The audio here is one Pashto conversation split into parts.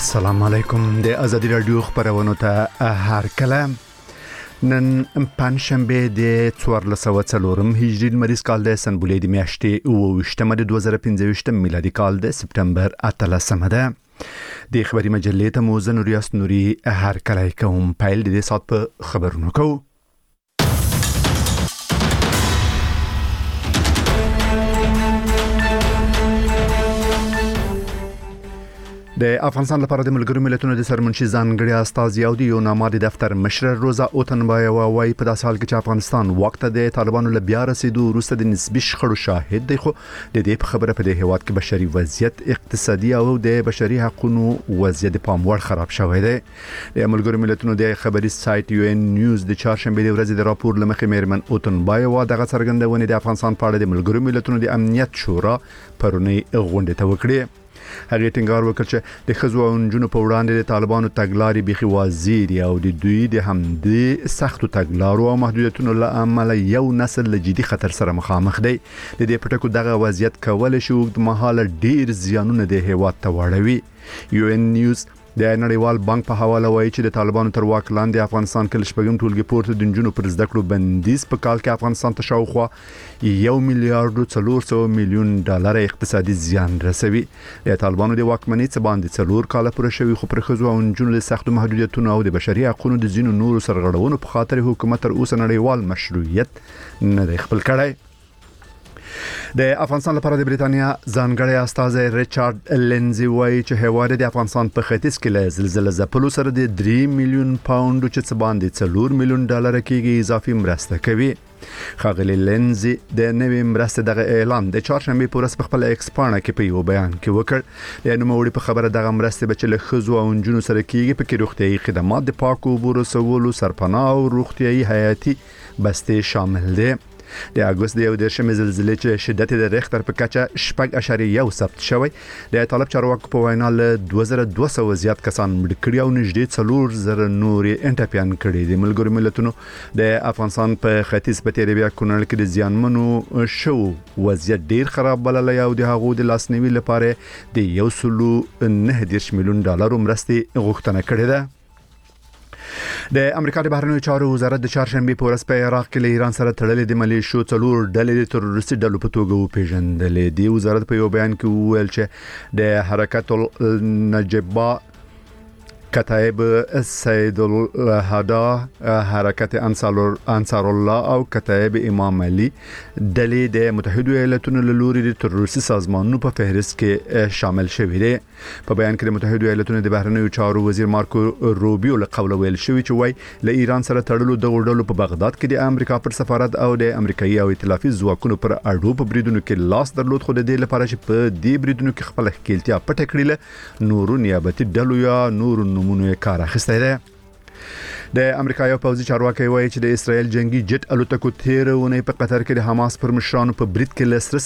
السلام علیکم د ازادي رادیو خبرونه ته هر کله نن پنځشنبه د 1404 هجری مریض کال د سنبولې د میاشتې او وشتمه د 2015 میلادي کال د سپتمبر 18 ده د خبري مجلې ته موزن ریاست نوري هر کله کوم پایل د سات په خبرونه کو د افغانستان لپاره د ملګرو ملتونو د سرمنشي ځانګړي استازي او د یوناما د دفتر مشر روزا اوتنبایو وايي په داسې حال کې چې افغانستان وخت د طالبانو له بیا رسیدو وروسته د نسبي شخړو شاهد دی خو د دې په خبره په د هیواد کې بشري وضعیت اقتصادي او د بشري حقوقو وضعیت په پام وړ خراب شوی دی د ملګرو ملتونو د خبري سایت یو ان نیوز د چهارشنبه د ورځې د راپور لمخې میرمن اوتنبایو دغه څرګندونه د افغانستان په اړه د ملګرو ملتونو د امنیت شورا پرونی غونډه ته وکړه هغه ټینګار وکړ چې د خزو او نجونو په وړاندې د طالبانو تګلارې بيخي وزیر او د دوی د همدې سختو تګلارو او محدودیتونو له امله یو نسل له جدي خطر سره مخامخ دی د دې پټکو دغه وضعیت کول شي د مهاله ډیر زیانونه د هیواد ته وړوي یو ان نیوز د نړیوال بانک په حواله وایي چې د طالبانو تر واک لاندې افغانستان کې لشپږم ټولګي پورته د نجونو پر زده کړو بندیز په کال کې افغانستان ته شاوخوا 1 میلیارډ 400 میلیون ډالر اقتصادي زیان رسوي د طالبانو د واکمنۍ څخه باندې 4 کال پورې شوی خو پر خزو او نجونو د سختو محدودیتونو او د بشري حقوقو د زینو نورو سرغړونو په خاطر حکومت تر اوسه نړیوال مشروعیت نه خپل کړی د افغانستان لپاره د بریتانیا ځانګړی استازی ریچارډ لینزي وایي چې هیواد د افغانستان په ختیځ کې له زلزلې ځپلو سره د 3 میلیون پاوند چې باندې 4 میلیون ډالر کېږي اضافي مرسته کوي خاغلی لینزي د نوې مرستې دغه اعلان د چهارشنبه په ورځ په خپل ایکس پاڼه کې په یو بیان کې وکړ د نوموړي په خبره دغه مرستې به له خزو او نجونو سره کېږي په کې روغتيایي خدمات د پاکو اوبو رسولو سرپناه او روغتيایي حیاتي بستې شامل دي د اگست د 11مې زلزلې چې شدت د ریختر په کچه 6.1 ثبت شوی د طالب چارواکو په وینا له 2200 زیات کسان مړ کړي او نږدې 4000 نورې انټاپیان کړي د ملګرو ملتونو د افغانستان په ختیځ په تیریبیا کونړ کې د زیانمنو شو وضعیت ډیر خراب بللی او د هغو د لاسنیوي لپاره د 1.9 میلیون ډالر مرستې غوښتنه کړې ده د امریکا د بهرنیو چارو وزارت د چهارشنبه په ورځ په عراق کې له ایران سره تړلې د ملیشو څلور ډلې د تروریستي ډلو په توګه وپیژندلې دی وزارت په یو بیان کې وویل چې د حرکت النجبه کتائب سید الهدا حرکت انصار الله او کتائب امام علي ډلې د متحده ایالاتونو له لوري د تروریستي سازمانونو په فهرست کې شامل شوي دي په بیان کې د متحده ایالاتونو د بهرنیو چارو وزیر مارکو روبیو له قوله ویل شوی چې وای له ایران سره تړلو د ډلو په بغداد کې د امریکا پر سفارت او د امریکایي او ائتلافي ځواکونو پر اړو په بریدونو کې لاس درلود خو د دې لپاره چې په دې بریدونو کې خپل ښکیلتیا پټ کړل نورو نیابتي ډلو یا نورو نمونه کار اخیسته ده د امریکایي پوځي چارواکي وایي چې د اسرایل جنگي جټ الوتکو تیرونه په قطر کې د حماس پر مشرانو په برید کې لسر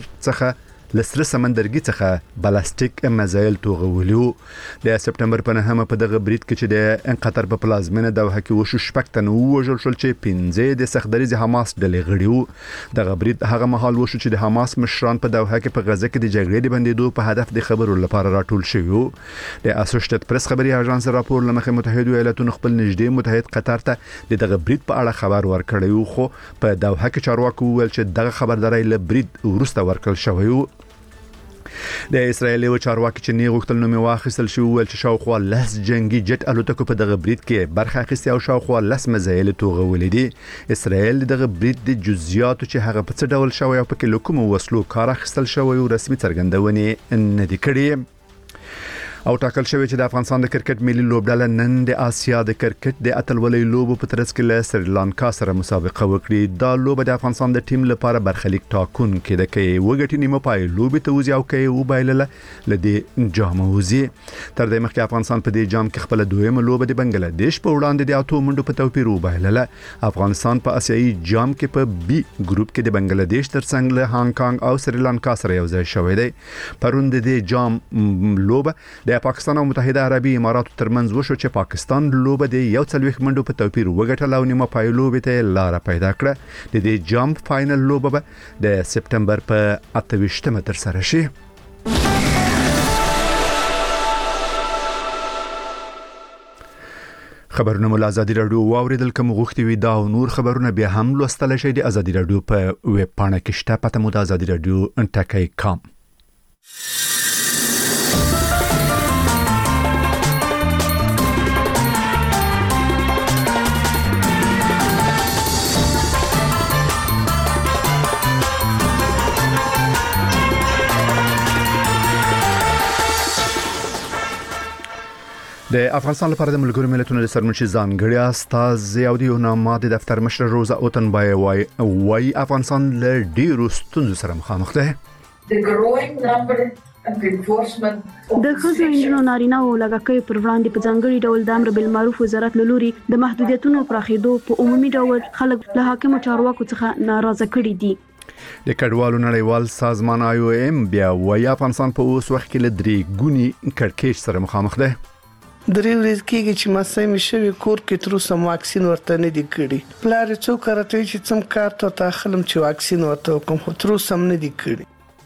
سمندرګي څخه بلاستیک میزایل توغولیو د سپتمبر په 9 په دغه برید کې چې د قطر په پلازمینه دوحه کې وشو شپږ تنه وژل شول چې 15 د سختدریز حماس ډلې غړیو دغه برید هغه مهال وشو چې د حماس مشران په دوحه کې په غزه کې د جګړې د بندیدو په هدف د خبرو لپاره راټول شوی د اسوسییټډ پریس خبري اژانس راپور لمخې متحده ایالاتونو خپل نږدې متحد قطر ته دغه برید په اړه خبر ورکړی خو په دوحه کې چارواکو ویل چې دغه خبرداري له برید ورسته ورکړل شوی د اسرایل یو چارواکي چې نه غوښتل نوم واخیستل شو ول چې شاوخوا لس جنگي جټ الوتکو په دغه برید کې برخه اخیستي او شاوخوا لس مزایل توغولې دي اسرایل دغه برید د جزئیاتو چې هغه په څه ډول شوی او په کې کوم وسلو کار اخیستل شوی او رسمي څرګندونه نه دي کړې او ټاکل شوی چې د افغانستان د کرکټ ملي لوبډله نن د آسیا د کرکټ د اتلولۍ لوبو په ترڅ کې له سریلانکا سره مسابقه وکړي دا لوبه د افغانستان د ټیم لپاره برخلیک ټاکون کې د کې وګټي نیمه پای لوبې ته وځي او کې وبایلله لدی جام وځي تر دې مخکې افغانستان په دې جام کې خپل دویمه لوبه د بنگلاديش په وړاندې د اتو منډو په توپیر وبایلله افغانستان په آسیایي جام کې په بي ګروپ کې د بنگلاديش ترڅنګ له هانګ کانګ او سریلانکا سره یو ځای شوی دی پروند د جام لوبه د پاکستان او متحده عربي اماراتو ترمنځ وشو چې پاکستان لوبه د یو څلويخ منډو په توپیر وګټل او نیمه پای لوبه ته لار پیدا کړه د دې جام فائنل لوبه د سپتمبر په 28مه تر سره شي خبرونه مو ازادي رادیو واوریدل کوم غوښتي وي دا او نور خبرونه بیا هم لوستل شي د ازادي رادیو په ویب پاڼه کې شته پته مو د ازادي رادیو ټکی.com. د افغانستان لپاره د ملګرو ملتونو د سرمنشي ځانګړي استازي او د یوناما د دفتر مشر روزا اوتنبای وای افغانستان له ډیرو ستونزو سره مخامخ دی. د خزو انجنونو نارینه او لګکې پر وړاندې په ځانګړي ډول د امر بالمعروف وزارت له لوري د محدودیتونو پراخېدو په عمومي ډول خلک له حاکمو چارواکو څخه ناراضه کړي دي. د کډوالو نړیوال سازمان IOM بیا وای افغانستان په اوس وخت کې له درې ګونی کړکېچ سره مخامخ دی. درې ورځې کېږي چې مسای مې شوی کور کې تر اوسه واکسین ورته نه دی کړی. پلار څو کارته چې څم کار ته تاخلم چې واکسین ورته کوم خو تر اوسه نه دی کړی.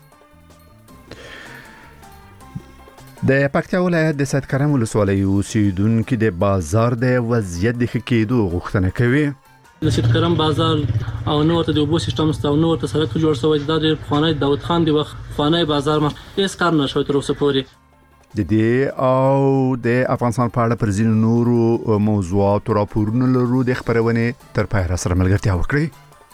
د پکتیا ولایت د سید کرم ولسوالۍ اوسیدونکو د بازار د وضعیت د ښه کېدو غوښتنه کوي. د سید کرم بازار او نو ته د اوبو سیستم ستو نو ته سړک جوړ شوی د خوانای داوود خان دی وخت خوانای بازار ما هیڅ کار نشوي تر اوسه پورې. د دې او د افغانستان په اړه پر ځینو نورو موضوعاتو راپورونه لرو د خبرونه تر پای را سره ملګرتیا وکړئ.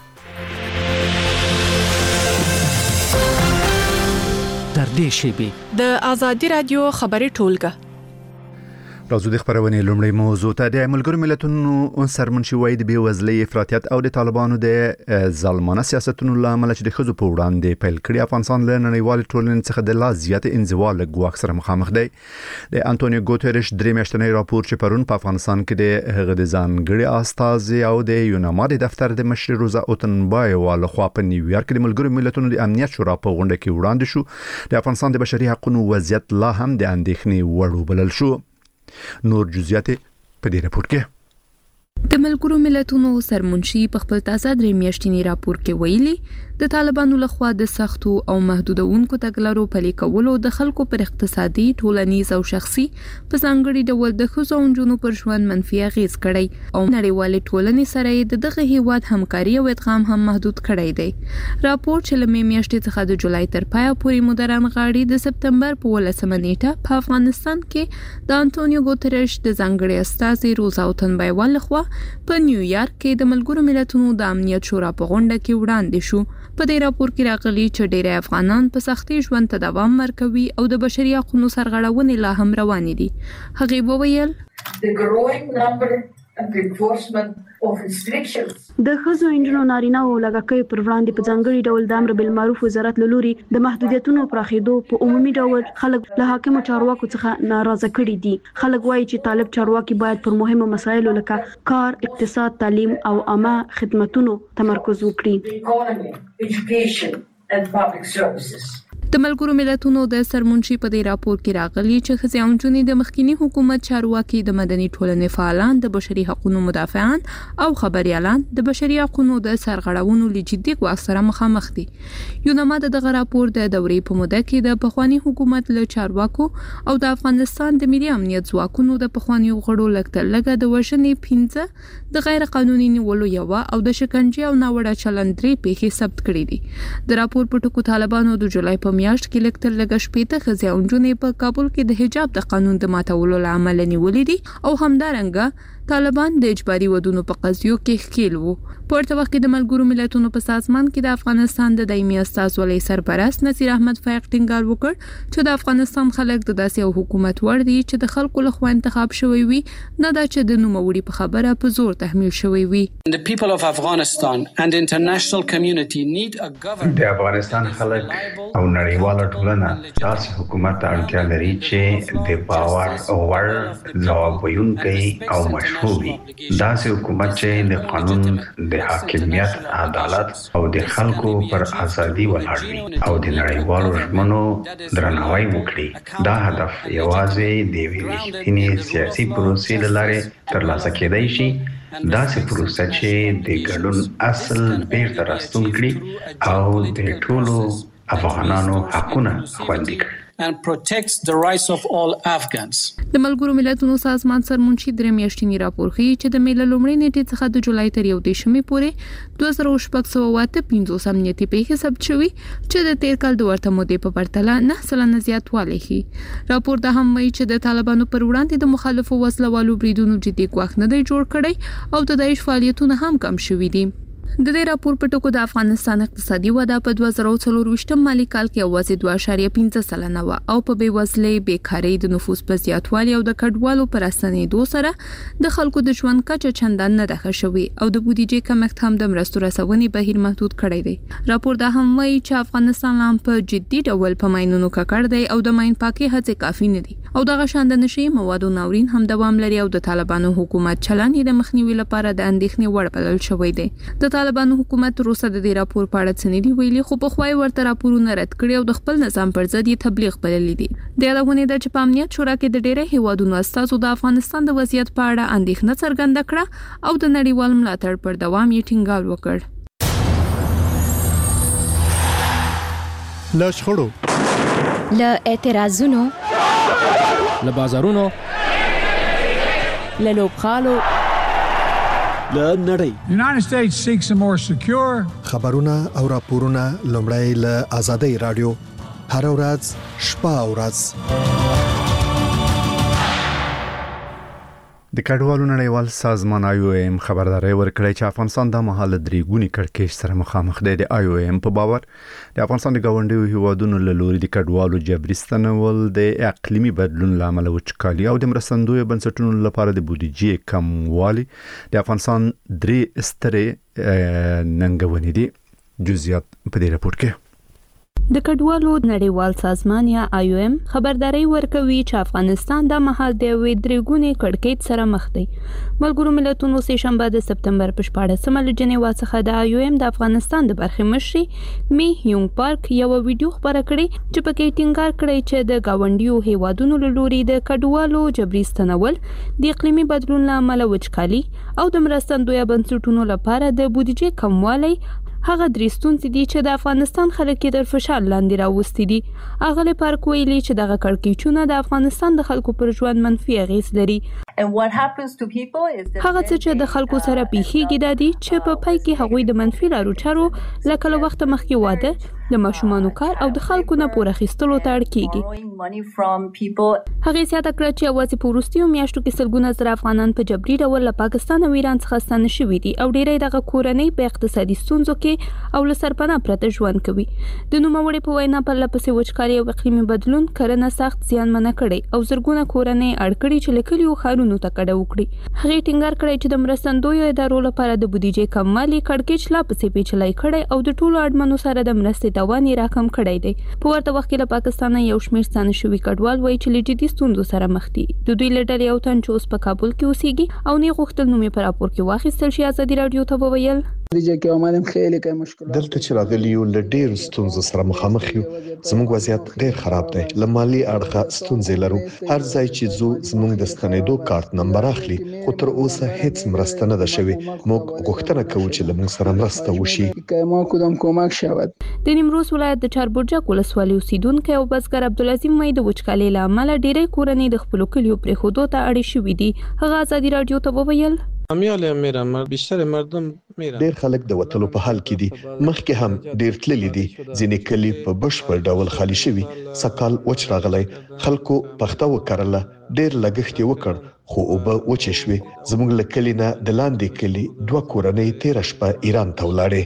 تر دې شی د ازادي رادیو خبري ټولګه راځو د خبرونه لومړی موضوع ته. د ملګرو ملتونو سرمنشي وای د بیوزلۍ افراطیت او د طالبانو د ظالمانه سیاستونو لامل چې د خزو په وړاندې پیل کړی افغانستان له نړیوال ټولنې څخه د لا زیات انزوا له ګواښ سره مخامخ دی. د انټونیو ګوتریش درې میاشتنی راپور چې پرون په افغانستان کې د هغه د ځانګړي استازي او د یوناما د دفتر د مشر روزا اوتنبای له خوا په نیویارک کې د ملګرو ملتونو د امنیت شورا په غونډه کې وړاندې شو. د افغانستان د بشري حقوقو وضعیت لا هم د اندېښنې وړ وبلل شو. نور جزئیات په دې راپور کې د ملګرو ملتونو سرمنشي په خپل تازه درې میاشتنی راپور کې ویلي د طالبانو لخوا د سختو او محدودونکو تګلارو پلي کولو د خلکو پر اقتصادي، ټولنیز او شخصي په ځانګړي ډول د ښځو او نجونو پر ژوند منفي اغیز کړی او نړیوالې ټولنې سره دغه هیواد همکاري او ادغام هم محدود کړی دی. راپور چې له میاشتې څخه د جولای تر پایه پورې مدرن غاړي د سپتمبر په 18 نیټه په افغانستان کې د انټونیو ګوتریش د ځانګړي استازي روزا اوتنبای لخوا په نیویارک کې د ملګرو ملتونو د امنیت شورا په غونډه کې وړاندې شو. په دې راپور کې راغلي چې ډېر افغانان په سختي ژوند ته دوام ورکوي او د بشري حقوقو سرغړونې لا هم روانې دي. هغه وویل د خزو انجنونو نارینه او لګکې پر وړاندې په ځانګړي ډول د امر بالمعروف وزارت له لوري د محدودیتونو پراخېدو په عمومي ډول خلک له حاکمو چارواکو څخه ناراضه کړي دي. خلک وایي چې طالب چارواکي باید پر مهمو مسایلو لکه کار، اقتصاد، تعلیم او عامه خدماتو تمرکز وکړي. د ملګرو ملتونو د سرمنشي په دې راپور کې راغلي چې ښځې او نجونې د مخکینی حکومت چارواکي د مدني ټولنې فعالان د بشري حقوقو مدافعان او خبريالان د بشري حقوقو د سرغړونو لجدي ګواښ سره مخامخ دي. یوناما دغه راپور د دورې په موده کې د پخوانی حکومت له چارواکو او د افغانستان د ملي امنیت ځواکونو د پخوانی غړو لګ د وژنې 15 د غیر قانوني نیولو یو او د شکنجې او ناوړه چلند 3 پیښې ثبت کړې دي. د راپور په ټکو طالبانو د جولای په میاشت کې لکتل لګ شپېته ښځې او نجونې په کابل کې د حجاب د قانون د ماتولو لامل نیولې دي او همدارنګه طالبان د اجباري ودونو په قضیو کې ښکیل وو. په ورته وخت کې د ملګرو ملتونو په سازمان کې د افغانستان د دایمي استازولۍ سرپرست نصیر احمد فائق ټینګار وکړ چې د افغانستان خلک د داسې یو حکومت ور دي چې د خلکو لخوا انتخاب شوی وي، نه دا چې د نوموړي په خبره په زور تحمیل شوی وي. The people of Afghanistan and the international community need a government. د افغانستان خلک او نړیواله ټولنه داسې حکومت ته اړتیا لري چې د باور وړ ځواب ویونکی او مشروع وي. داسې حکومت چې د قانون د حاکمیت، عدالت او د خلکو پر ازادي ولاړ وي او د نړیوالو ژمنو درناوی وکړي. دا هدف یوازې د یوې رښتینې سیاسي پروسې له لارې ترلاسه کېدای شي. داسې پروسه چې د ګډون اصل بیرته راستون کړي او د ټولو افغانانو حقونه خوندي کړي. and protects the rights of all Afghans. د ملګرو ملتونو سازمان سرمنشي درې میاشتنی راپور ښیي چې د میله لومړۍ نیټې څخه د جولای تر 11 پورې 2615 امنیتي پیښې ثبت شوې چې د تیر کال د ورته مودې په پرتله 9% زیاتوالی ښیي. راپور دا هم وایي چې د طالبانو پر وړاندې د مخالفو وسلوالو بریدونو جدي ګواښ نه دی جوړ کړی او د داعش فعالیتونه هم کم شوي دي. د دې راپور په ټکو د افغانستان اقتصادي وده په 2024 مالي کال کې اوازې 2.5% و او په بیوزلۍ، بیکارۍ، د نفوس په زیاتوالي او د کډوالو پر اسانېدو سره د خلکو د ژوند کچه چندان نه ده ښه شوې او د بودیجې کمښت هم د مرستو رسونې بهیر محدود کړی دی. راپور دا هم وایي چې افغانستان هم په جدي ډول په ماینونو ککړ دی او د ماین پاکي هڅې کافي نه دي او دغه شان د نشي موادو ناورین هم دوام لري او د طالبانو حکومت چلند د مخنیوي لپاره د اندېښنې وړ بلل شوی دی. د طالبانو حکومت روسه د دې راپور په اړه څه نه دی ویلي، خو په خوای ورته راپورونه رد کړي او د خپل نظام پر ضد یې تبلیغ بللی دي. د یادونه ده چې په امنیت شورا کې د ډېرې هیوادونو استازو د افغانستان د وضعیت په اړه اندېښنه څرګنده کړه او د نړیوال ملاتړ پر دوام یې ټینګار وکړ. له شخړو، له اعتراضونو، له بازارونو، له لوبغالو، له نړۍ. United States seeks a more secure. خبرونه او راپورونه لومړی له آزادۍ رادیو هر ورځ شپه او ورځ. د کډوالو نړیوال سازمان IOM خبرداري ورکړی چې افغانستان د مهال درې ګونی کړکېچ سره مخامخ دی. د IOM په باور د افغانستان د ګاونډیو هیوادونو له لوري د کډوالو جبري ستنول د اقلیمي بدلون لامل وچکالي او د مرستندوی بنسټونو لپاره د بودیجې کموالی د افغانستان درې سترې ننګونې دي. جزئیات په دې راپور کې. د کډوالو نړیوال سازمان یا IOM خبرداري ورکوي چې افغانستان د مهال د درېګونی کړکېچ سره مخ دی. ملګرو ملتونو سه شنبه د سپتمبر په 14مه له جنیوا څخه د IOM د افغانستان د برخې مشري می هیونګ پارک یو ویډیو خبره کړې چې پکې ټینګار کړی چې د گاونډیو هیوادونو له لوري د کډوالو جبري ستنول د اقلیمي بدلون لامل وچکالي او د مرستندوی بنسټونو لپاره د بودیجې کموالی هغه درې ستونزې دي چې د افغانستان خلک یې در فشار لاندې راوستي دي. اغلی پارک ویلي چې دغه کړکېچونه د افغانستان د خلکو پر ژوند منفي اغېز لري. هغه څه چې د خلکو سره پیښیږي دا دي چې په پای کې هغوی د منفي لارو چارو لکه له وخت مخکې واده، د ماشومانو کار او د خلکو نه پور اخیستلو ته اړ کیږي. هغه زیاته کړه چې اوازې په وروستیو میاشتو کې سلګونه زره افغانان په جبري ډول له پاکستان او ایران څخه ستانه شوي دي او ډیری دغه کورنۍ په اقتصادي ستونزو کې او له سرپناه پرته ژوند کوي. د نوموړي په وینا پرله پسې وچکالي او اقلیمي بدلون کرنه سخت زیانمنه کړي او زرګونه کورنۍ اړ کړي چې له کلیو ښارونو ته کډه وکړي. هغه ټینګار کړی چې د مرستندویو ادارو لپاره د بودیجې کموالی کړکېچ لا پسې پیچلی کړی او د ټولو اړمنو سره د مرستې توان یې راکم کړی دی. په ورته وخت کې له پاکستان یو شمېر ستانه شوي کډوال وایي چې له جدي ستونزو سره مخ دي. د دوی له ډلې یو تن چې اوس په کابل کې اوسېږي او نه غوښتل نوم یې په راپور کې واخیستل شي ازادي راډیو ته وویل دلته چې راغلی یو له ډېرو ستونزو سره مخامخ یو. زموږ وضعیت ډېر خراب دی. له مالي اړخه ستونزې لرو. هر ځای چې زو زموږ د ستنېدو کارت نمبر اخلي خو تر اوسه هیڅ مرسته نه ده شوې. موږ غوښتنه کوو چې له موږ سره مرسته وشي. د نیمروز ولایت د چاربرجک ولسوالۍ اوسیدونکی او بزګر عبدالعظیم مې د وچکالۍ له امله ډېری کورنۍ د خپلو کلیو پرېښودو ته اړې شوي دي. هغه ازادي راډیو ته وویل ډېر خلک د وتلو په حال کې دي. مخکې هم ډېر تللي دي. ځینې کلي په بشپړ ډول خالي شوي. سکال وچ راغلی. خلکو پخته وکرله. ډېر لګښت یې وکړ خو اوبه وچې شوې. زموږ له کلي نه د لاندې کلي 2 کورنۍ تېره شپه ایران ته ولاړې.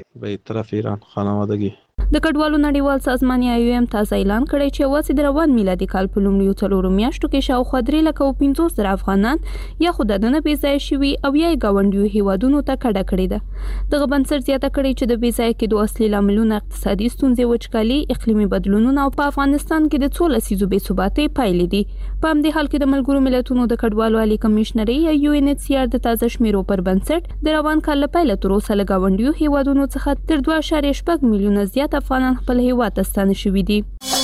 د کډوالو نړیوال سازمان IOM تازه اعلان کړی چې اوس د روان میلادي کال په لومړیو 4 میاشتو کې شاوخوا 3,50,000 افغانان یا خو دننه بې ځای شوي او یا ګاونډیو هیوادونو ته کډه کړې ده. دغه بنسټ زیاته کړې چې د بې ځای کېدو اصلي لاملونه اقتصادي ستونزې، وچکالي، اقلیمي بدلونونه او په افغانستان کې د 14 لسیزو بې ثباتۍ پایلې دي. په همدې حال کې د ملګرو ملتونو د کډوالو عالی کمشنري یا UNHCR د تازه شمیرو پر بنسټ د روان کال له پیله تر اوسه له ګاونډیو هیوادونو څخه تر 2.8 میلیونه زیات افغانان خپل هیواد ته ستانه شوي دي.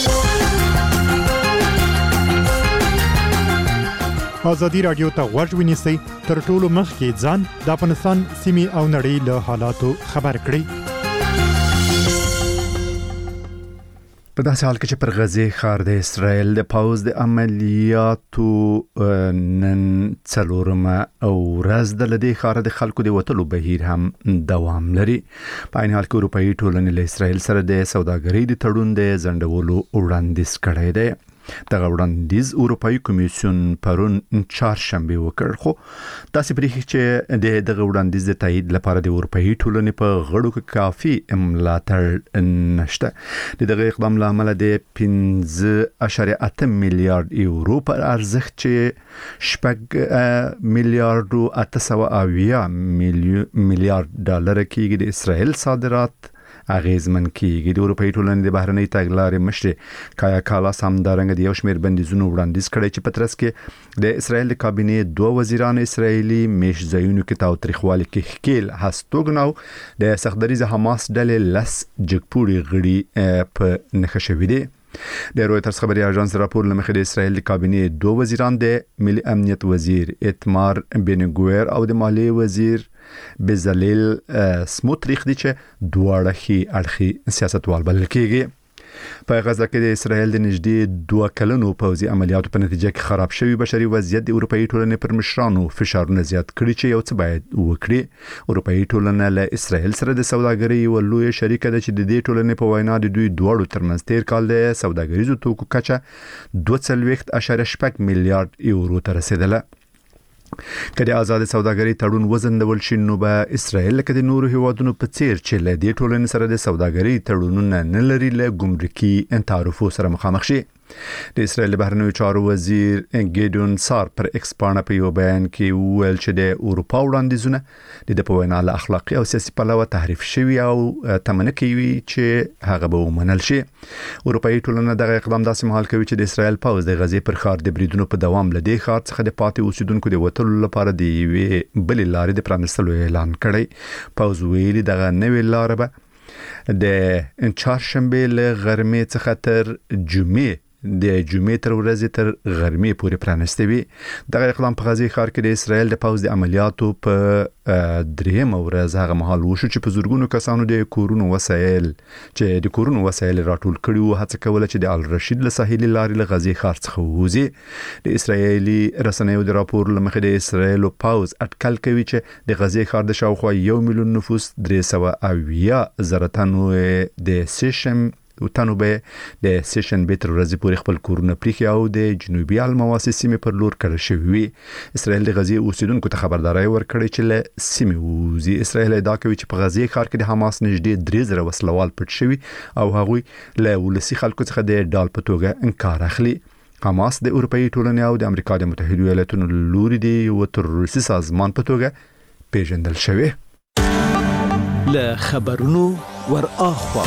ازادي راډیو ته غوږ ونیسئ تر ټولو مخکې ځان د افغانستان سیمې او نړۍ له حالاتو خبر کړئ. په داسې حال کې چې پر غزه ښار د اسرائیل د پاوز د عملیاتو نن څلورمه او ورځ د لدې ښار د خلکو د وټلو بهیر هم دوام لري. په عین حال کې اروپאי ټولنې له اسرائیل سره د سوداګرۍ د تړون د ځنډولو وړاندیز کړی دی. دغه وړاندیز اروپאי کمیسیون پرون چهارشنبه وکړ، خو تاسو پرې چې دغه وړاندیز د تایید لپاره د اروپאי ټولنې په غړو کې کافي ملاتړ نشته. دغه اقدام لامل د 15.8 میلیارډ یورو پر ارزښت چې 6 میلیارډ 880 میلیارډ ډالر کېږي د اسرائیل صادرات اغیزمن کیږي. د اروپאי ټولنې د بهرنۍ تګلارې مشر کایا کالاس هم دارنګ د یو شمېر بندیزونو وړاندیز کړی چې په ترڅ کې د اسرائیل د کابینې دوه وزیران اسرائیلي میش ځایونو کې تاوتریخوالي کې ښکیل هستوګنو د سختدریز حماس ډلې لس جګپوړي غړي په نښه شوي دي. د رویټرز خبري اژانس راپور لمخې د اسرائیل د کابینې دوه وزیران د ملي امنیت وزیر اتمار بنګویر او د مالیې وزیر بزلیل سموتریخ دي چې دواړه خي اړخي سیاستوال بلل کېږي. په غزه کې د اسرائیل د نږدې 2 کلونو پوځي عملیاتو په نتیجه کې خراب شوی بشري وضعیت د اروپאי ټولنې پر مشرانو فشارونه زیات کړي چې یو څه باید وکړي. اروپאי ټولنه له اسرائیل سره د سوداګرۍ یو لوی شریک ده چې د دې ټولنې په وینا د دوی دواړو ترمنځ تیر کال د سوداګریزو توکو کچه 2.8 میلیارډ یورو ته رسیدله. کله آزاد سوداګرۍ تړون وزندول شي نو به اسرائیل کې د نورو هیوادونو په څیر چې له دې ټولنې سره د سوداګرۍ تړونونه نه لري له ګمرکي تعرفو سره مخامخ شي. د اسرائیل بهرنیو چارو وزیر ګیډون سار پر ایکس باندې په یو بیان کې وویل چې د اروپا وړاندیزونه د په وینا له اخلاقی او سیاسي پلوه تحریف شوی او تمنه کوي چې هغه به ومنل شي. اروپאי ټولنه دغه اقدام داسې مهال کوي چې د اسرائیل پوځ د غزې پر ښار د بریدونو په دوام لدی ښار څخه د پاتې اوسیدونکو د وټلو لپاره د یوې بلې لارې د پرانستلو اعلان کړی. پوځ ویلي دغه نوې لار به د چهارشنبه له غرمې څخه تر جمعې د جمعې تر ورځې تر غرمې پورې پرانسته وي. دغه اقدام په غزې ښار کې د اسرائیل د پوځ د عملیاتو په دریم ورځ هغه مهال وشو چې په زورګونو کسانو د کورونو وسایل راټول کړي وو، هڅه کوله چې د الرشید له ساحلي لارې له غزې ښار څخه ووځي. د اسرائیلي رسنیو د راپور لمخې د اسرائیل پوځ اټکل کوي چې د غزې ښار د شاوخوا 1 میلیون نفوس 380,000 تنو به د سیشن به تر ورځې پورې خپل کورونه پریخي او د جنوبي المواسي سیمې پر لور کړل شوی. اسرائیل د غزې اوسیدونکو ته خبرداري ورکړې چې له سیمې ووزي. اسرائیل ادعا کوي چې په غزې ښار کې د حماس نږدې 3,000 وسلوال پټ شوي او هغوی له ولسي خلکو څخه د ډال په توګه انکار اخلي. حماس د اروپאי ټولنې او د امریکا د متحده ایالاتونو لوري دی یو تروریستي سازمان په توګه پیژندل شوی. له خبرونو ور اخوا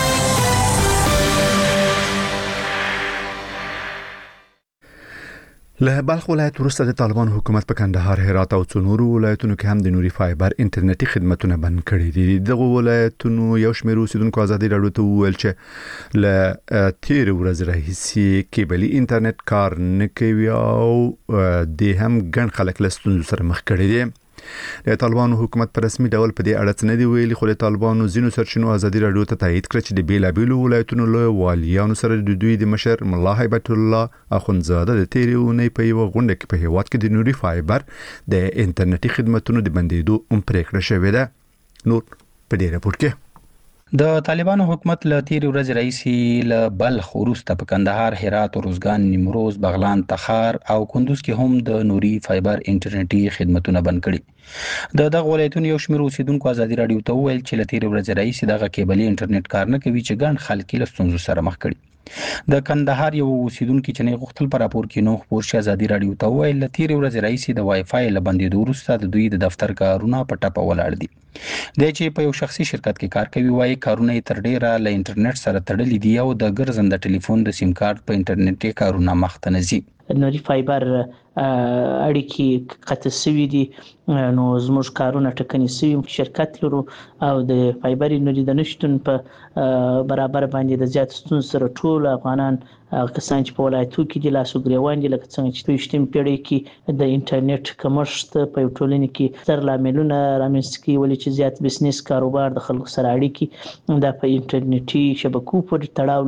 له بلخ ولایت وروسته د طالبان حکومت په کندهار، هرات او څو نورو ولایتونو کې هم د نوري فایبر انټرنیټي خدماتونه بند کړي دي. دغه ولایتونو یو شمېر اوسیدونکو ازادي راډیو ته وویل چې له تیر ورځ راهیسې کیبلي انټرنیټ کار نه کوي او د هم ګڼ خلک له ستونزو سره مخ کړي دي. د طالبانو حکومت په رسمي ډول په دې اړه څه نه دی ویلي، خو د طالبانو ځینو سرچینو ازادي راډیو ته تایید کړ چې د بیلابیلو ولایتونو له والیانو سره د دوی د مشر ملا هیبت الله اخونزاده د تیرې اونۍ په یو غونډه کې په هیواد کې د نوري فایبر د انټرنیټي خدماتونو د بندیدو پریکړه شوې ده. نور په دې راپور کې د طالبانو حکومت له تیر ورځ رئیسي له بلخ وروسته په کندهار، هرات، روزګان، نیمروز، بغلان، تخار او کندوز کې هم د نوري فایبر انټرنیټي خدماتونه بند کړي. د دغه ولایتونو یو شمېر اوسیدونکو ازادي راډیو ته وویل چې له تیر ورځ رئیسي دغه کیبلي انټرنیټ کار نه کوي چې ګڼ خلک له ستونزو سره مخ کړي. د کندهار یو اوسیدونکو چې نه غوښتل پر راپور کې نو خبر شي ازادي راډیو ته وویل له تیر ورځ رئیسي د وای فای له بندیدو وروسته د دوی د دفتر کارونه په ټاپه ولاړ دي. د چې په یو شخصي شرکت کې کار کوي، وایي کارونه تر ډیره له انټرنیټ سره تړلي دي او د ګرځنده ټلیفون د سیم کارت په انټرنیټي کارونه مخ ته نه ځي. نوري فایبر اړیکې قطع شوي دي، نو زموږ کارونه ټکني شوي. شرکت لرو او د فایبر نوري د نشټون په برابر باندې د زیات ستونزو سره ټول افغانان کسان چې په ولایتو کې د لاسو ګریوان دي، لکه څنګه چې 20 پیړۍ کې د انټرنیټ کمښت په ټولنې کې ستر لاملونه رامنځته کوي، ولې چې زیات بزنس کاروبار د خلکو سره اړیکې د په انټرنیټي شبکو پورې تړاو لري.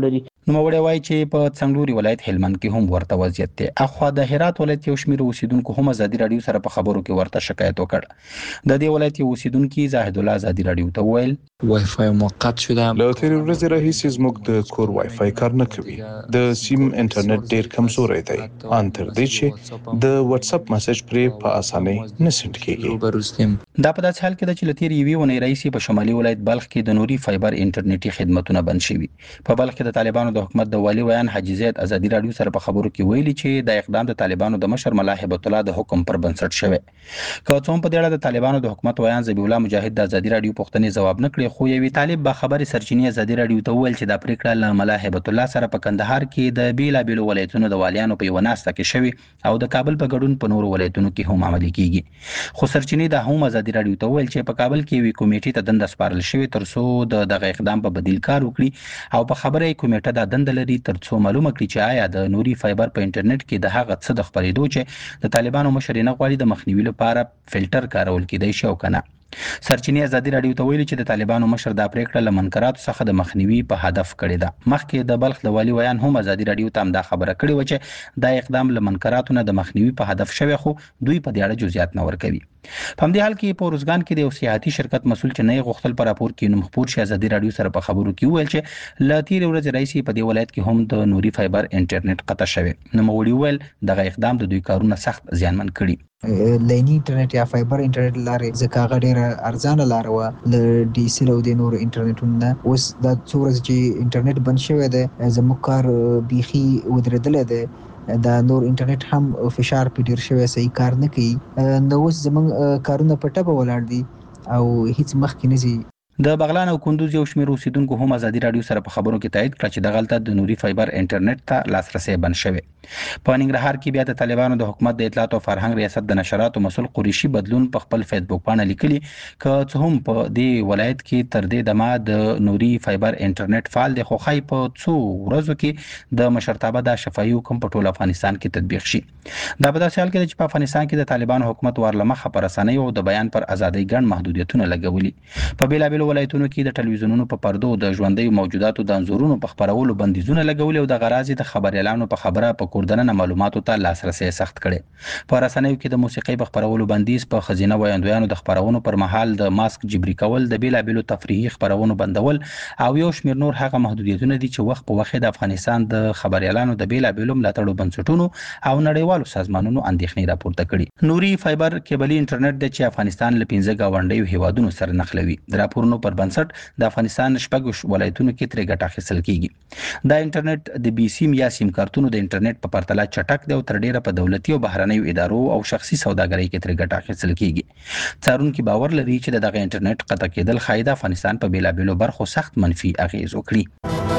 نوموړی وایي چې په څنګلوري ولایت هلمند کې هم ورته وضعیت دی. اخوا د هرات ولایت یو شمېر اوسیدونکو هم ازادي راډیو سره په خبرو کې ورته شکایت وکړ. د دې ولایت یو اوسیدونکي زاهد الله ازادي راډیو ته وویل وای فای موقت شده. له تېرې ورځې راهیسې زموږ د کور وای فای کار نه کوي. د سیم انټرنیټ ډېر کمزوری دی، ان تر دې چې د واتس اپ میسج پرې په اسانۍ نه سنډ کیږي. دا په داسې حال کې ده چې له تېرې یوې اونۍ راهیسې په شمالي ولایت بلخ کې د نوري فایبر انټرنیټي خدمتونه بند شوي. په بلخ کې د طالبانو د حکومت د والي ویان حاجي زید ازادي راډیو سره په خبرو کې ویلي چې د اقدام د طالبانو د مشر ملا هیبت الله د حکم پر بنسټ شوی. که څوم په دې اړه د طالبانو د حکومت ویان ذبیح الله مجاهد د ازادي راډیو پوښتنې ځواب نه کړې، خو یوې طالب با خبرې سرچینې ازادي راډیو ته وویل چې دا پریکړه له ملا هیبت الله سره په کندهار کې د بیلابیلو ولایتونو د والیانو په یوه ناسته کې شوي او د کابل په ګډون په نورو ولایتونو کې هم عملي کیږي. خو سرچینې دا هم ازادي راډیو ته وویل چې په کابل کې یوې کمیټې ته دنده سپارل شوې ترڅو د دغه اقدام په بدیل کار وکړي او په خبره یې کمیټه دا دنده لري ترڅو معلومه کړي چې آیا د نوري فایبر په انټرنیټ کې د هغه څه د خپرېدو چې د طالبانو مشر نه غواړي د مخنیوي لپاره فلټر کارول کېدای شي او کنه. سرچینې ازادي راډیو ته ویلي چې د طالبانو مشر دا پریکړه له منکراتو څخه د مخنیوي په هدف کړې ده. مخکې د بلخ د والي ویان هم ازادي راډیو ته همدا خبره کړې وه چې دا اقدام له منکراتو نه د مخنیوي په هدف شوی، خو دوی په دې اړه جزئیات نه ورکوي. په همدې حال کې په روزګان کې د یو سیاحتي شرکت مسؤل چې نه یې غوښتل په راپور کې نوم خپور شي ازادي راډیو سره په خبرو کې وویل چې له تېرې ورځې راهیسې په دې ولایت کې هم د نوري فایبر انټرنیټ قطع شوی. نوموړي وویل دغه اقدام د دوی کارونه سخت زیانمن کړي. لینی انټرنیټ یا فایبر انټرنیټ لارې ځکه هغه ډېره ارزانه لاره وه له ډي سیل او د نورو انټرنیټونو نه. اوس دا څو ورځې چې انټرنیټ بند شوی دی زموږ کار بیخي ودرېدلی دی، دا نور انټرنیټ هم فشار پې ډېر شوی، صحیح کار نه کوي. نو اوس زموږ کارونه په ټپه ولاړ دي او هیڅ مخکې نه ځي. د بغلان او کندوز یو شمېر اوسیدونکو هم ازادي راډیو سره په خبرو کې تایید کړه چې دغلته د نوري فایبر انټرنیټ ته لاسرسی بند شوی. په ننګرهار کې بیا د طالبانو د حکومت د اطلاعات او فرهنګ ریاست د نشراتو مسؤل قریشي بدلون په خپل فیسبوک باندې لیکلي که څه هم په دې ولایت کې تر دې دمه د نوري فایبر انټرنیټ فعال دی، خو ښایي په څو ورځو کې د مشرتابه د شفاهي حکم په ټول افغانستان کې تطبیق شي. دا په داسې حال کې چې په افغانستان کې د طالبانو حکومت ورلمخه پر رسنیو او د بیان پر ازادۍ ګڼ محدودیتونه لګولي. په بیلابیلو ولایتونو کې د ټلویزیونونو په پردو د ژوندیو موجوداتو د انځورونو په خپرولو بندیزونه لګولي او د غرازي د خبريالانو په خبره په کوردنه معلوماتو ته لاسرسی سخت کړي. په رسنیو کې د موسیقۍ په خپرولو بندیز، په خزینه ویاندویانو د خپرونو پر مهال د ماسک جبري کول، د بیلابیلو تفریحي خپرونو بندول او یو شمېر نور هغه محدودیتونه دي چې وخت په وخت د افغانستان د خبريالانو د بیلابیلو ملاتړو بنسټونو او نړیوالو سازمانونو اندېښنې راپورته کړي. نوري فایبر کیبلي انټرنیټ د چې افغانستان له 15 گاونډیو هیوادونو سره نښلوي. د راپورونو پر بنسټ د افغانستان شپږ ولایتونو کې ترې ګټه اخیستل کیږي. دا انټرنیټ د بي سیم یا سیم کارتونو د انټرنیټ په پرتله چټک دی او تر ډیره په دولتي او بهرنیو ادارو او شخصي سوداګرۍ کې ترې ګټه اخیستل کیږي. څارونکي باور لري چې دغه انټرنیټ قطع کېدل ښایي د افغانستان په بیلابیلو برخو سخت منفي اغیز وکړي.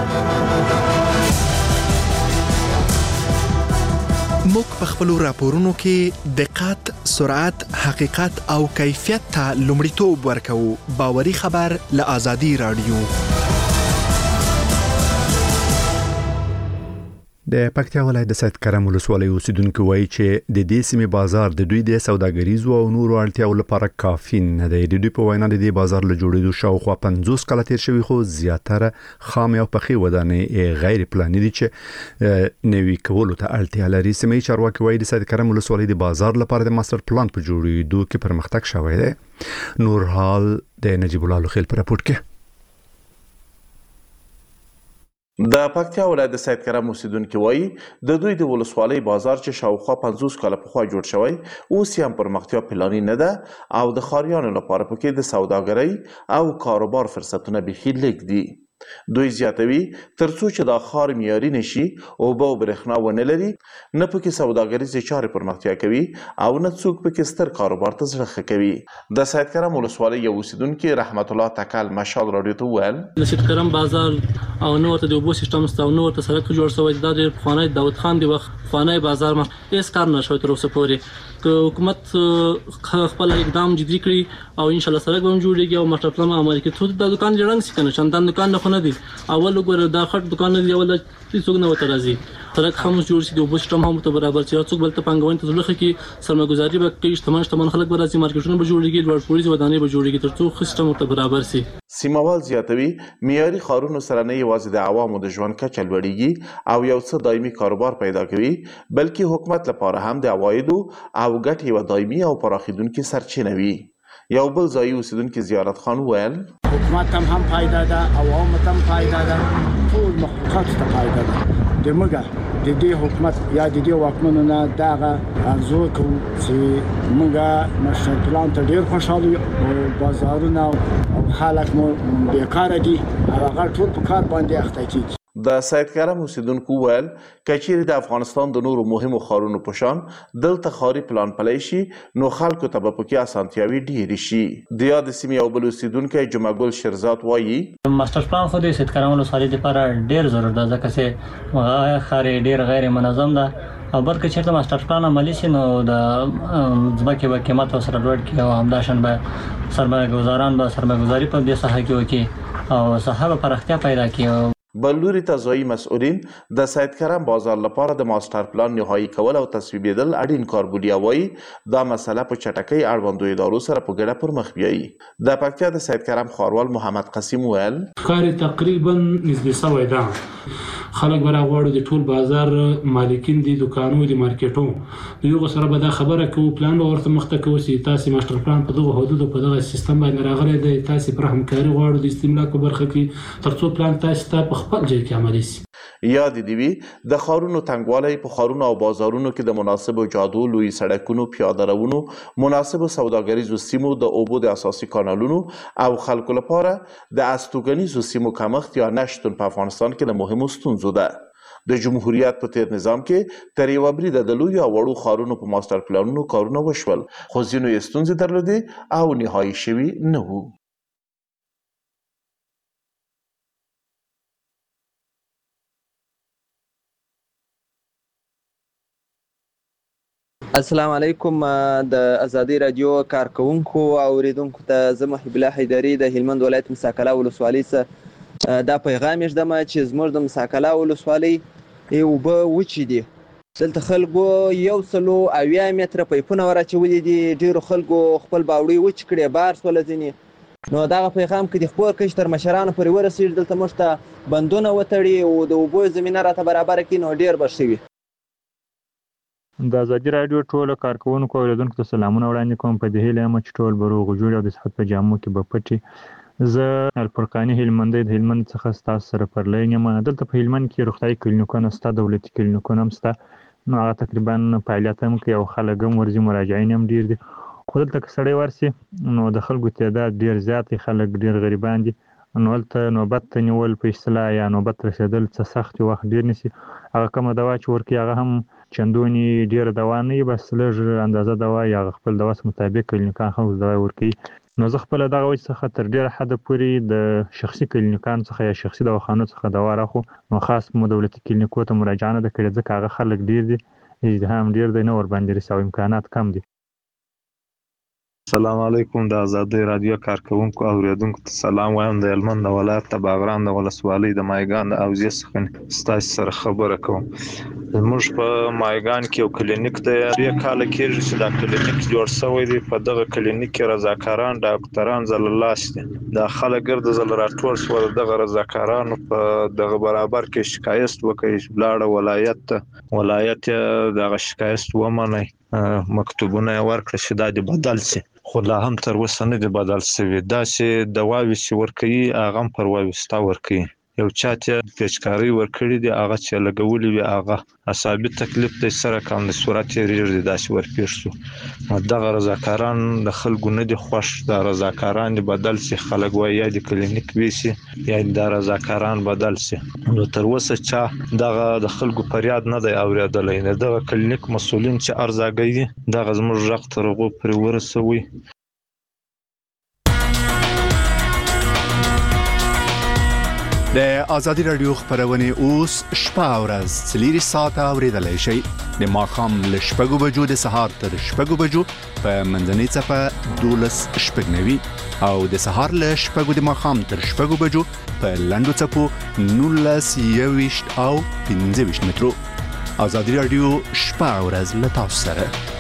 موږ په خپلو راپورونو کې دقت، سرعت، حقیقت او کیفیت ته لومړیتوب ورکوو. باوري خبر له ازادي راډیو. د پکتیا ولایت د سید کرم ولسوالۍ اوسیدونکو وایي چې د دې سیمې بازار د دوی د سوداګریزو او نورو اړتیاو لپاره کافي نه دی. د دوی په وینا د دې بازار له جوړېدو شاوخوا 50 کاله تیر شوي، خو زیاتره خام او پخې ودانۍ غیر پلاني دي چې نوي کولو ته اړتیا لري. سیمې چارواکي وایي د سید کرم ولسوالۍ د بازار لپاره د ماستر پلان په جوړېدو کې پرمختګ شوی دی. نور حال د نجیب الله لخیل په راپور کې. د پکتیا ولایت د سید کرم اوسیدونکو وایي د دوی د ولسوالۍ بازار چې شاوخوا 50 کاله پخوا جوړ شوی اوس هم پرمختیا پلاني نه ده او د ښاریانو لپاره پکې د سوداګرۍ او کاروبار فرصتونه بیخي لږ دي. دوی زیاتوي ترڅو چې دا ښار معیاري نشي او به برېښنا ونه لري، نه پکې سوداګریزې چارې پرمختیا کوي او نه څوک پکې ستر کاروبار ته زړه ښه کوي. د سید کرم ولسوالۍ یو اوسیدونکي رحمت الله تکل مشال راډیو ته وویل د سید کرم بازار او نو ورته د اوبو سیستم ستا او نو ورته سړک جوړ شوی دا د پخوانی داود خان دی وخت پخوانی بازار ما هیڅ کار نه شوی تر اوسه پورې. که حکومت خپل اقدام جدي کړي او ان شاء الله سړک به جوړیږي او ماستر پلان عملي کړي. ته د دکان جوړنګ سي کنه چندان دکان نه خو نه دي. اول وګوره دا خټ دکان دی اول څوک نه وته راځي سړک هم جوړ شي د اوبو سیستم هم ته برابر شي څوک بل ته پنګوین ته لخوا کې سرمایه‌ګذاري به کوي شتمن خلک به راځي مارکیټونه به جوړیږي لوړ پوړیزه ودانۍ به جوړیږي ترڅو سیستم ته برابر شي. سیموال زیاتوي معیاري ښارونو سره نه یوازې د عوامو د ژوند کچه لوړیږي او یو څه دایمي کاروبار پیدا کوي بلکې حکومت لپاره هم د عوایدو او ګټې یوه دایمي او پراخېدونکې سرچینه وي. یو بل ځایي اوسیدونکي زیارت خان وویل حکومت هم فایده ده عوامو ته هم فایده ده ټول مخلوقاتو ته فایده ده. د موږ د دې حکومت یا د دې واکمنو نه دغه ارزو کوو چې موږ مشر پلان ته ډېر خوشحاله یو او بازارونه او خلک مو بیکاره دي او هغه ټول په کار باندې اخته کېږي. د سید کرم اوسیدونکو ویل که چیرې د افغانستان د نورو مهمو ښارونو په شان دلته ښاري پلان پلی شي نو خلکو ته به پکې اسانتیاوې ډېرې شي. د یادې سیمې یو بل اوسیدونکی جمعه ګل شیرزاد وایي ماسټر پلان خو د سید کرم ولسوالۍ لپاره ډېر ضرور ده ځکه چې هغه ښار ډېر غیر منظم ده او بلکې چېرته ماسټر پلان عملي شي نو د ځمکې به قیمت ورسره لوړ کړي او همداشان به سرمایه‌ګزاران به سرمایه‌ګزاري په دې ساحه کې وکړي او ساحه به پراختیا پیدا کړي. بل لوري ته ځایي مسؤلین د سید کرم بازار لپاره د ماسټر پلان نهایی کول او تصویبېدل اړین کار بولي او وایي دا مسله په چټکۍ اړوندو ادارو سره په ګډه پر مخ بیایي. د پکتیا د سید کرم ښاروال محمد قسیم ویل کار تقریبا نسبي سوی ده خلک به راغواړي د ټول بازار مالکین دي دکانو دي مارکیټو د یو سره به دا خبره کوو پلان به ورته مخته کوو چې تاسو ماسټر پلان په دغه حدودو په دغه سیستم باندې راغلی دی تاسو پر همکاري غواړو د استملاک په برخه کې ترڅو پلان تاسو ته په خپل ځای کې عملي شي. یاد دی وی د ښارونو تنګوالی په ښارونو او بازارونو کې د مناسبو جادو لوی سړکونو پیاده روونو مناسبو سوداګریزو سیمو د اوبو د اساسي کانالونو او خلکو لپاره د استوګنیزو سیمو کمښت یا نشتون په افغانستان کې د مهمو ستونزو ده. د جمهوریت په تیر نظام کې تر یوه بریده د لویو او وړو ښارونو په ماسټر پلانونو کارونه وشول خو ځینو یې ستونزې درلودې او نهایي شوي نه وو. السلام علیکم. د ازادي رادیو کارکونکو او اوریدونکو ته زه محب الله حیدري د هلمند ولایت مساکله ولسوالۍ څخه دا پیغام ږدم چې زموږ د مساکله ولسوالۍ اوبه وچې دي. دلته خلکو 180 متره پیپونه ور اچولي دي. ډېرو خلکو خپل باوړۍ وچ کړې بار سوله ځینې نو دغه پیغام که د خپور کش تر مشرانو پورې ورسېږي دلته موږ ته بندونه وتړي او د اوبو زمینه راته برابره کړي نو ډېر به ښه وي. د ازادي راډیو ټولو کارکوونکو او اوریدونکو ته سلامونه وړاندې کوم په دې هیله یم چې ټول به روغ جوړ او د صحت په جامو کې به پټي. زه الفرقاني هلمندی د هلمند څخه ستاسو سره پر لاین یم. دلته په هلمند کې روغتیایي کلینیکونه شته دولتي کلینیکونه هم شته نو هغه تقریبا فعالیت هم کوي او خلک هم ورځي مراجعین هم ډېر دي خو دلته که سړی ورسي نو د خلکو تعداد ډېر زیات دی خلک ډېر غریبان دي نو هلته نوبت ته نیول په اصطلاح یا نوبت رسېدل څه سخت وخت ډېر نیسي. هغه کومه دوا چې ورکوي هغه هم چندونې ډېره دوا نه وي بس لږ اندازه دوا یا هغه خپل د وس مطابق کلینیکان هم دوا ورکوي. نو زه خپله دغه وجې څخه تر ډېره حده پورې د شخصي کلینیکانو څخه یا شخصي دواخانو څخه دوا راخو نو خاص مو دولتي کلینیکو ته مراجعه نه ده کړې ځکه هغه خلک ډېر دي ازدحام ډېر دی نه ورباندې رسي او امکانات کم دي. السلام علیکم. د ازادي رادیو کارکوونکو او اوریدونکو ته سلام وایم. د هلمند ولایت د باغران د ولسوالۍ د مایګان د حوزې څخه ستاسو سره خبره کوم. زموږ په مایګان کې یو کلینیک دی 2 کاله کېږي چې دا کلینیک جوړ شوی دی. په دغه کلینیک کې رضاکاران ډاکټران زللاس دي. دا خلک ګرد زل راټول شول دغه رضاکارانو په دغه برابر کې شکایت وکړي لاړه ولایت دغه شکایت ومني مکتوبونه ورکړي چې دا د بدل شي خو لا هم تر اوسه نه دی بدل شوی. داسې دواوې چې ورکوي هغه هم پر وایستا ورکوي. یو چا ته پیچکاري ورکړي دي هغه چې لګولي وي هغه اعصابي تکلیف دی سره کوم د صورت یې ریږ دی داسې ورپېښ شو. دغه رضاکاران د خلکو نه دي خوښ. دا رضاکاران دي بدل شي خلک وایي یا د کلینیک ویسي یا دا رضاکاران بدل شي. نو تر اوسه چا دغه د خلکو فریاد نه دی اورېدلی. نه دغه کلینیک مسؤلین چې ارزاګوي دغه زموږ غږ تر هغو پورې ورسوي. د ازادي راډیو خبرونه اوس شپه او ورځ 4 ساعته اوریدلای شئ. د ماښام له 6 بجو د سهار تر 6 بجو په منځنۍ څپه 12:09 او د سهار له 6 د ماښام تر 6 بجو په لنډو څپو 19 او 15 مترو. ازادي راډیو شپه او ورځ له تاسو سره